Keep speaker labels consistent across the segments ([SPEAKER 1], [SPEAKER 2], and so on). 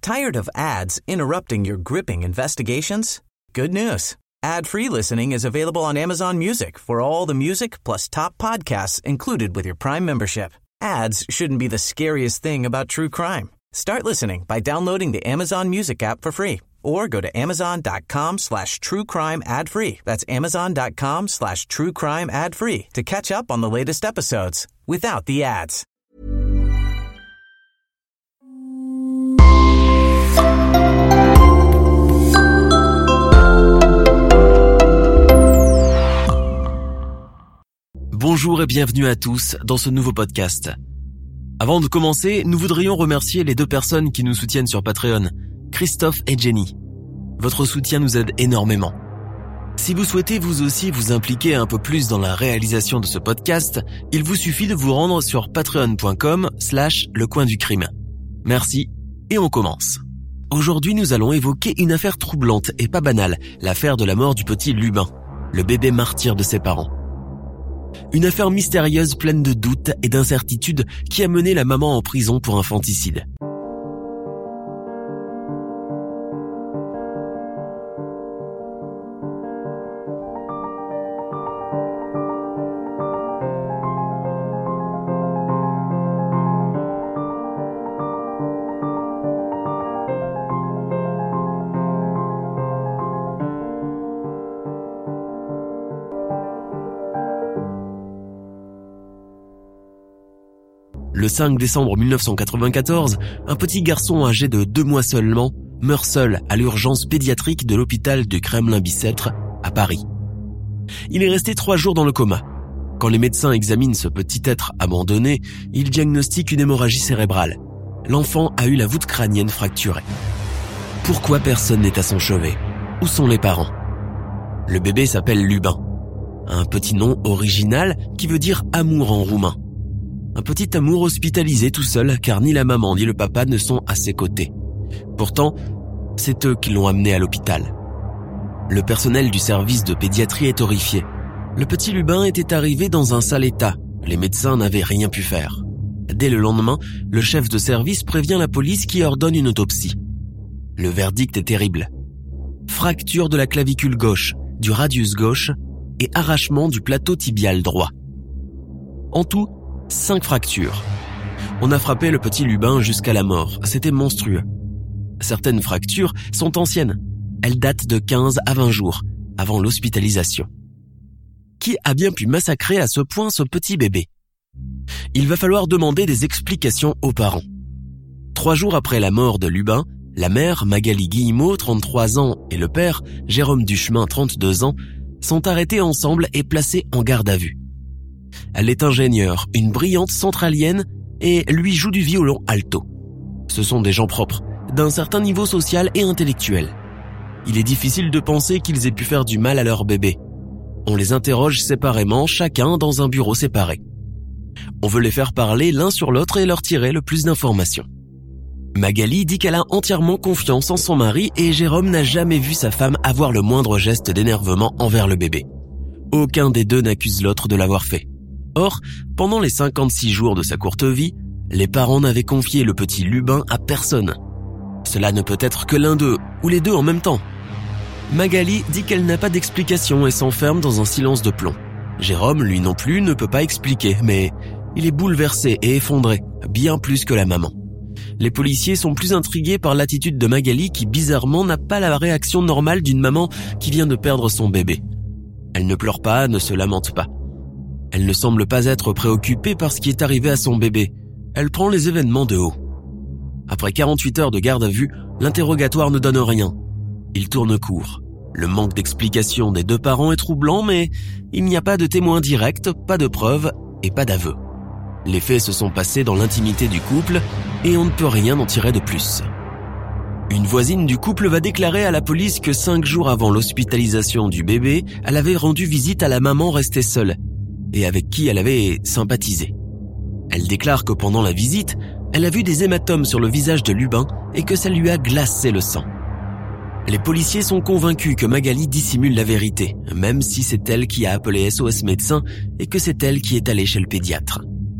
[SPEAKER 1] Tired of ads interrupting your gripping investigations? Good news. Ad-free listening is available on Amazon Music for all the music plus top podcasts included with your Prime membership. Ads shouldn't be the scariest thing about true crime. Start listening by downloading the Amazon Music app for free or go to amazon.com/truecrime ad-free. That's amazon.com/truecrime ad-free to catch up on the latest episodes without the ads.
[SPEAKER 2] Bonjour et bienvenue à tous dans ce nouveau podcast. Avant de commencer, nous voudrions remercier les deux personnes qui nous soutiennent sur Patreon, Christophe et Jenny. Votre soutien nous aide énormément. Si vous souhaitez vous aussi vous impliquer un peu plus dans la réalisation de ce podcast, il vous suffit de vous rendre sur patreon.com/lecoinducrime. Merci et on commence. Aujourd'hui, nous allons évoquer une affaire troublante et pas banale, l'affaire de la mort du petit Lubin, le bébé martyr de ses parents. Une affaire mystérieuse pleine de doutes et d'incertitudes qui a mené la maman en prison pour infanticide. Le 5 décembre 1994, un petit garçon âgé de 2 mois seulement meurt seul à l'urgence pédiatrique de l'hôpital du Kremlin-Bicêtre à Paris. Il est resté 3 jours dans le coma. Quand les médecins examinent ce petit être abandonné, ils diagnostiquent une hémorragie cérébrale. L'enfant a eu la voûte crânienne fracturée. Pourquoi personne n'est à son chevet? Où sont les parents? Le bébé s'appelle Lubin, un petit nom original qui veut dire amour en roumain. Un petit amour hospitalisé tout seul car ni la maman ni le papa ne sont à ses côtés. Pourtant, c'est eux qui l'ont amené à l'hôpital. Le personnel du service de pédiatrie est horrifié. Le petit Lubin était arrivé dans un sale état. Les médecins n'avaient rien pu faire. Dès le lendemain, le chef de service prévient la police qui ordonne une autopsie. Le verdict est terrible. Fracture de la clavicule gauche, du radius gauche et arrachement du plateau tibial droit. En tout, 5 fractures. On a frappé le petit Lubin jusqu'à la mort. C'était monstrueux. Certaines fractures sont anciennes. Elles datent de 15 à 20 jours, avant l'hospitalisation. Qui a bien pu massacrer à ce point ce petit bébé? Il va falloir demander des explications aux parents. 3 jours après la mort de Lubin, la mère, Magali Guillemot, 33 ans, et le père, Jérôme Duchemin, 32 ans, sont arrêtés ensemble et placés en garde à vue. Elle est ingénieure, une brillante centralienne et lui joue du violon alto. Ce sont des gens propres, d'un certain niveau social et intellectuel. Il est difficile de penser qu'ils aient pu faire du mal à leur bébé. On les interroge séparément, chacun dans un bureau séparé. On veut les faire parler l'un sur l'autre et leur tirer le plus d'informations. Magali dit qu'elle a entièrement confiance en son mari et Jérôme n'a jamais vu sa femme avoir le moindre geste d'énervement envers le bébé. Aucun des deux n'accuse l'autre de l'avoir fait. Or, pendant les 56 jours de sa courte vie, les parents n'avaient confié le petit Lubin à personne. Cela ne peut être que l'un d'eux, ou les deux en même temps. Magali dit qu'elle n'a pas d'explication et s'enferme dans un silence de plomb. Jérôme, lui non plus, ne peut pas expliquer, mais il est bouleversé et effondré, bien plus que la maman. Les policiers sont plus intrigués par l'attitude de Magali qui, bizarrement, n'a pas la réaction normale d'une maman qui vient de perdre son bébé. Elle ne pleure pas, ne se lamente pas. Elle ne semble pas être préoccupée par ce qui est arrivé à son bébé. Elle prend les événements de haut. Après 48 heures de garde à vue, l'interrogatoire ne donne rien. Il tourne court. Le manque d'explication des deux parents est troublant, mais il n'y a pas de témoins directs, pas de preuves et pas d'aveu. Les faits se sont passés dans l'intimité du couple et on ne peut rien en tirer de plus. Une voisine du couple va déclarer à la police que 5 jours avant l'hospitalisation du bébé, elle avait rendu visite à la maman restée seule et avec qui elle avait sympathisé. Elle déclare que pendant la visite, elle a vu des hématomes sur le visage de Lubin et que ça lui a glacé le sang. Les policiers sont convaincus que Magali dissimule la vérité, même si c'est elle qui a appelé SOS Médecins et que c'est elle qui est allée chez le pédiatre.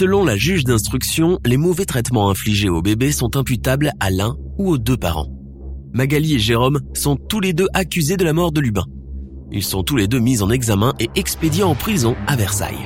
[SPEAKER 2] Selon la juge d'instruction, les mauvais traitements infligés au bébé sont imputables à l'un ou aux deux parents. Magali et Jérôme sont tous les deux accusés de la mort de Lubin. Ils sont tous les deux mis en examen et expédiés en prison à Versailles.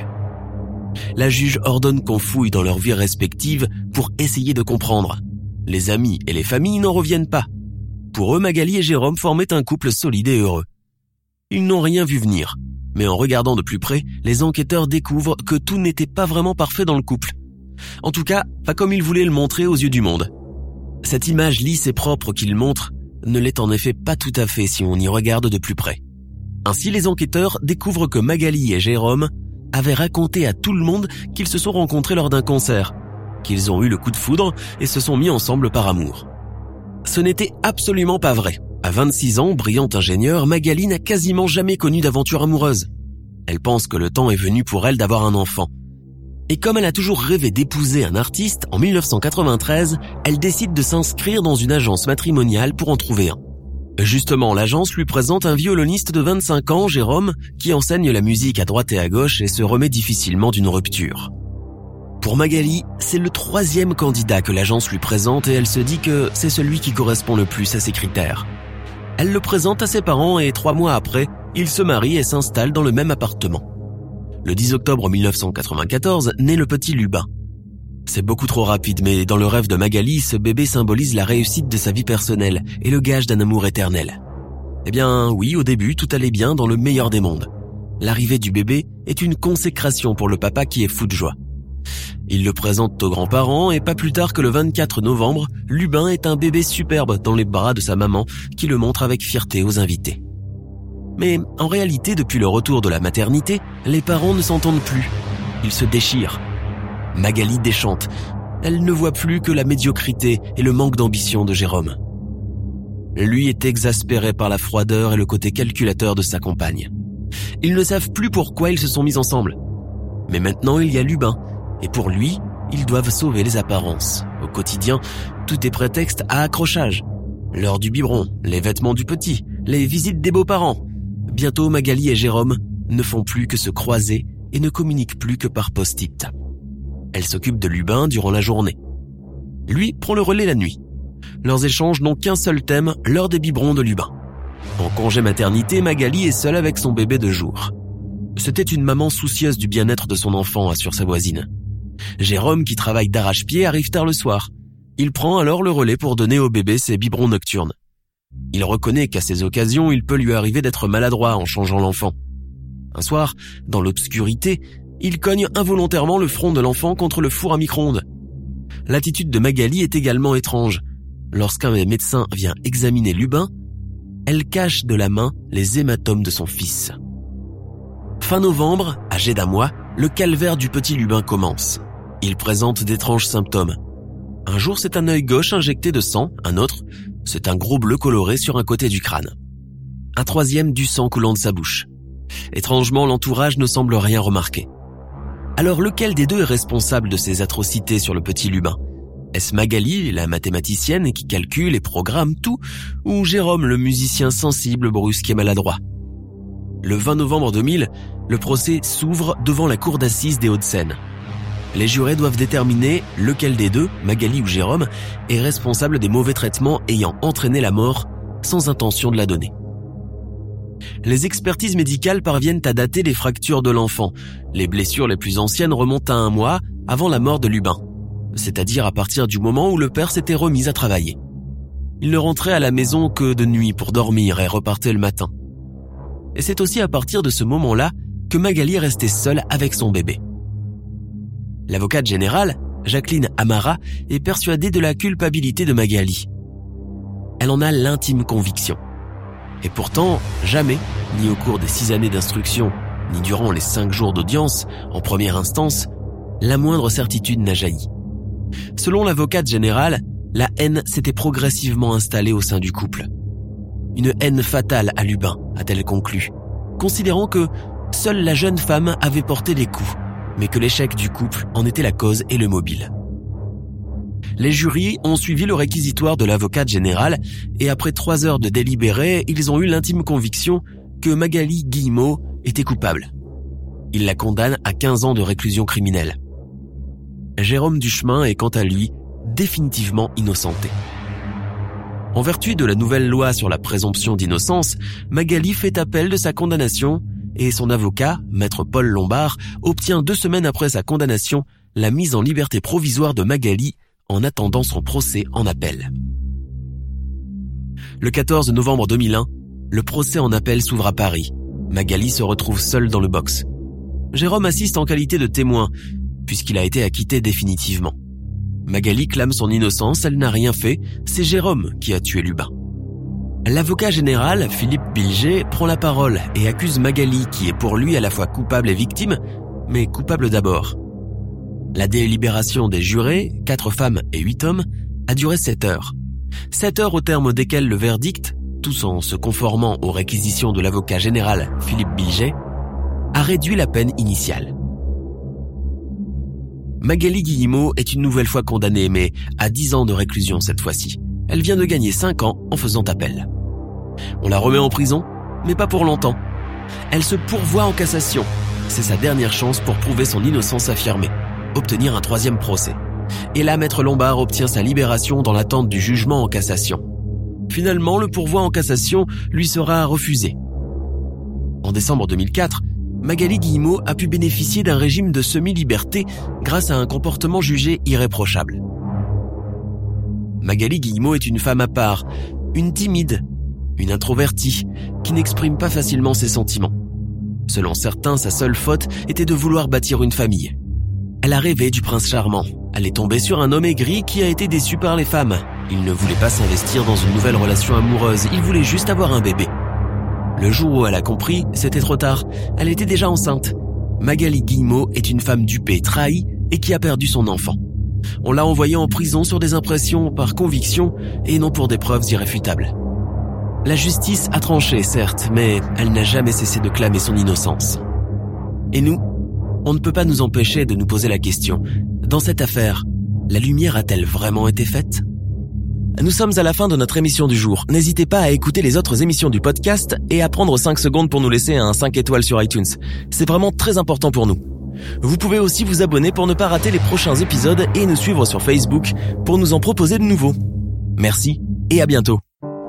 [SPEAKER 2] La juge ordonne qu'on fouille dans leurs vies respectives pour essayer de comprendre. Les amis et les familles n'en reviennent pas. Pour eux, Magali et Jérôme formaient un couple solide et heureux. Ils n'ont rien vu venir, mais en regardant de plus près, les enquêteurs découvrent que tout n'était pas vraiment parfait dans le couple. En tout cas, pas comme ils voulaient le montrer aux yeux du monde. Cette image lisse et propre qu'ils montrent ne l'est en effet pas tout à fait si on y regarde de plus près. Ainsi, les enquêteurs découvrent que Magali et Jérôme avaient raconté à tout le monde qu'ils se sont rencontrés lors d'un concert, qu'ils ont eu le coup de foudre et se sont mis ensemble par amour. Ce n'était absolument pas vrai. À 26 ans, brillante ingénieure, Magali n'a quasiment jamais connu d'aventure amoureuse. Elle pense que le temps est venu pour elle d'avoir un enfant. Et comme elle a toujours rêvé d'épouser un artiste, en 1993, elle décide de s'inscrire dans une agence matrimoniale pour en trouver un. Justement, l'agence lui présente un violoniste de 25 ans, Jérôme, qui enseigne la musique à droite et à gauche et se remet difficilement d'une rupture. Pour Magali, c'est le 3e candidat que l'agence lui présente et elle se dit que c'est celui qui correspond le plus à ses critères. Elle le présente à ses parents et 3 mois après, ils se marient et s'installent dans le même appartement. Le 10 octobre 1994, naît le petit Lubin. C'est beaucoup trop rapide, mais dans le rêve de Magali, ce bébé symbolise la réussite de sa vie personnelle et le gage d'un amour éternel. Eh bien oui, au début, tout allait bien dans le meilleur des mondes. L'arrivée du bébé est une consécration pour le papa qui est fou de joie. Il le présente aux grands-parents et pas plus tard que le 24 novembre, Lubin est un bébé superbe dans les bras de sa maman qui le montre avec fierté aux invités. Mais en réalité, depuis le retour de la maternité, les parents ne s'entendent plus. Ils se déchirent. Magali déchante. Elle ne voit plus que la médiocrité et le manque d'ambition de Jérôme. Lui est exaspéré par la froideur et le côté calculateur de sa compagne. Ils ne savent plus pourquoi ils se sont mis ensemble. Mais maintenant, il y a Lubin. Et pour lui, ils doivent sauver les apparences. Au quotidien, tout est prétexte à accrochage. L'heure du biberon, les vêtements du petit, les visites des beaux-parents. Bientôt, Magali et Jérôme ne font plus que se croiser et ne communiquent plus que par post-it. Elle s'occupe de Lubin durant la journée. Lui prend le relais la nuit. Leurs échanges n'ont qu'un seul thème, l'heure des biberons de Lubin. En congé maternité, Magali est seule avec son bébé de jour. C'était une maman soucieuse du bien-être de son enfant, assure sa voisine. Jérôme, qui travaille d'arrache-pied, arrive tard le soir. Il prend alors le relais pour donner au bébé ses biberons nocturnes. Il reconnaît qu'à ces occasions, il peut lui arriver d'être maladroit en changeant l'enfant. Un soir, dans l'obscurité, il cogne involontairement le front de l'enfant contre le four à micro-ondes. L'attitude de Magali est également étrange. Lorsqu'un médecin vient examiner Lubin, elle cache de la main les hématomes de son fils. Fin novembre, âgé d'1 mois, le calvaire du petit Lubin commence. Il présente d'étranges symptômes. Un jour, c'est un œil gauche injecté de sang, un autre, c'est un gros bleu coloré sur un côté du crâne. Un 3e, du sang coulant de sa bouche. Étrangement, l'entourage ne semble rien remarquer. Alors, lequel des deux est responsable de ces atrocités sur le petit Lubin ? Est-ce Magali, la mathématicienne qui calcule et programme tout, ou Jérôme, le musicien sensible, brusque et maladroit ? Le 20 novembre 2000, le procès s'ouvre devant la cour d'assises des Hauts-de-Seine. Les jurés doivent déterminer lequel des deux, Magali ou Jérôme, est responsable des mauvais traitements ayant entraîné la mort sans intention de la donner. Les expertises médicales parviennent à dater les fractures de l'enfant. Les blessures les plus anciennes remontent à 1 mois avant la mort de Lubin, c'est-à-dire à partir du moment où le père s'était remis à travailler. Il ne rentrait à la maison que de nuit pour dormir et repartait le matin. Et c'est aussi à partir de ce moment-là que Magali est restée seule avec son bébé. L'avocate générale, Jacqueline Amara, est persuadée de la culpabilité de Magali. Elle en a l'intime conviction. Et pourtant, jamais, ni au cours des 6 années d'instruction, ni durant les 5 jours d'audience, en première instance, la moindre certitude n'a jailli. Selon l'avocate générale, la haine s'était progressivement installée au sein du couple. Une haine fatale à Lubin, a-t-elle conclu, considérant que seule la jeune femme avait porté les coups, mais que l'échec du couple en était la cause et le mobile. Les jurys ont suivi le réquisitoire de l'avocate générale et après 3 heures de délibéré, ils ont eu l'intime conviction que Magali Guillemot était coupable. Ils la condamnent à 15 ans de réclusion criminelle. Jérôme Duchemin est quant à lui définitivement innocenté. En vertu de la nouvelle loi sur la présomption d'innocence, Magali fait appel de sa condamnation et son avocat, maître Paul Lombard, obtient 2 semaines après sa condamnation la mise en liberté provisoire de Magali en attendant son procès en appel. Le 14 novembre 2001, le procès en appel s'ouvre à Paris. Magali se retrouve seule dans le box. Jérôme assiste en qualité de témoin, puisqu'il a été acquitté définitivement. Magali clame son innocence, elle n'a rien fait, c'est Jérôme qui a tué Lubin. L'avocat général, Philippe Bilger, prend la parole et accuse Magali, qui est pour lui à la fois coupable et victime, mais coupable d'abord. La délibération des jurés, 4 femmes et 8 hommes, a duré 7 heures. 7 heures au terme desquelles le verdict, tous en se conformant aux réquisitions de l'avocat général Philippe Bilger, a réduit la peine initiale. Magali Guillemot est une nouvelle fois condamnée, mais à 10 ans de réclusion cette fois-ci. Elle vient de gagner 5 ans en faisant appel. On la remet en prison, mais pas pour longtemps. Elle se pourvoit en cassation. C'est sa dernière chance pour prouver son innocence affirmée, obtenir un 3e procès. Et là, maître Lombard obtient sa libération dans l'attente du jugement en cassation. Finalement, le pourvoi en cassation lui sera refusé. En décembre 2004, Magali Guillemot a pu bénéficier d'un régime de semi-liberté grâce à un comportement jugé irréprochable. Magali Guillemot est une femme à part, une timide, une introvertie, qui n'exprime pas facilement ses sentiments. Selon certains, sa seule faute était de vouloir bâtir une famille. Elle a rêvé du prince charmant. Elle est tombée sur un homme aigri qui a été déçu par les femmes. Il ne voulait pas s'investir dans une nouvelle relation amoureuse, il voulait juste avoir un bébé. Le jour où elle a compris, c'était trop tard. Elle était déjà enceinte. Magali Guillemot est une femme dupée, trahie et qui a perdu son enfant. On l'a envoyée en prison sur des impressions par conviction et non pour des preuves irréfutables. La justice a tranché, certes, mais elle n'a jamais cessé de clamer son innocence. Et nous, on ne peut pas nous empêcher de nous poser la question. Dans cette affaire, la lumière a-t-elle vraiment été faite ? Nous sommes à la fin de notre émission du jour. N'hésitez pas à écouter les autres émissions du podcast et à prendre 5 secondes pour nous laisser un 5 étoiles sur iTunes. C'est vraiment très important pour nous. Vous pouvez aussi vous abonner pour ne pas rater les prochains épisodes et nous suivre sur Facebook pour nous en proposer de nouveaux. Merci et à bientôt.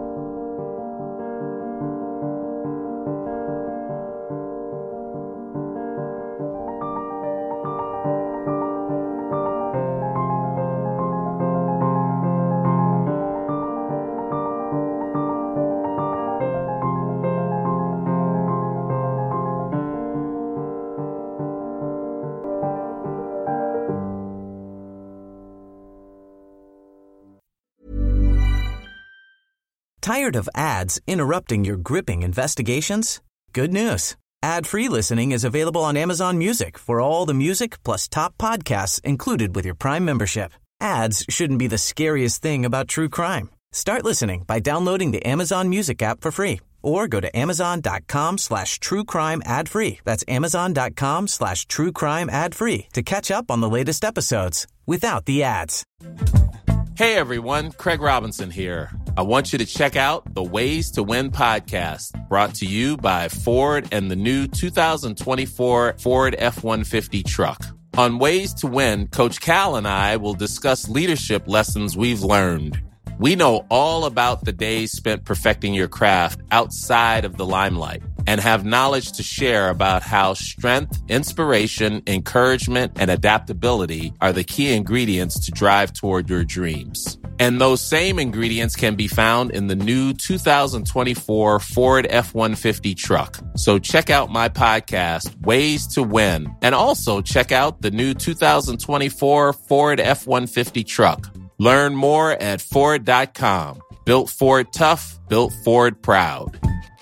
[SPEAKER 1] Tired of ads interrupting your gripping investigations? Good news. Ad-free listening is available on Amazon Music for all the music plus top podcasts included with your Prime membership. Ads shouldn't be the scariest thing about true crime. Start listening by downloading the Amazon Music app for free or go to amazon.com/truecrime ad-free. That's amazon.com/truecrime ad-free to catch up on the latest episodes without the ads.
[SPEAKER 3] Hey everyone, Craig Robinson here. I want you to check out the Ways to Win podcast, brought to you by Ford and the new 2024 Ford F-150 truck. On Ways to Win, Coach Cal and I will discuss leadership lessons we've learned. We know all about the days spent perfecting your craft outside of the limelight and have knowledge to share about how strength, inspiration, encouragement, and adaptability are the key ingredients to drive toward your dreams. And those same ingredients can be found in the new 2024 Ford F-150 truck. So check out my podcast, Ways to Win, and also check out the new 2024 Ford F-150 truck. Learn more at Ford.com. Built Ford tough, built Ford proud.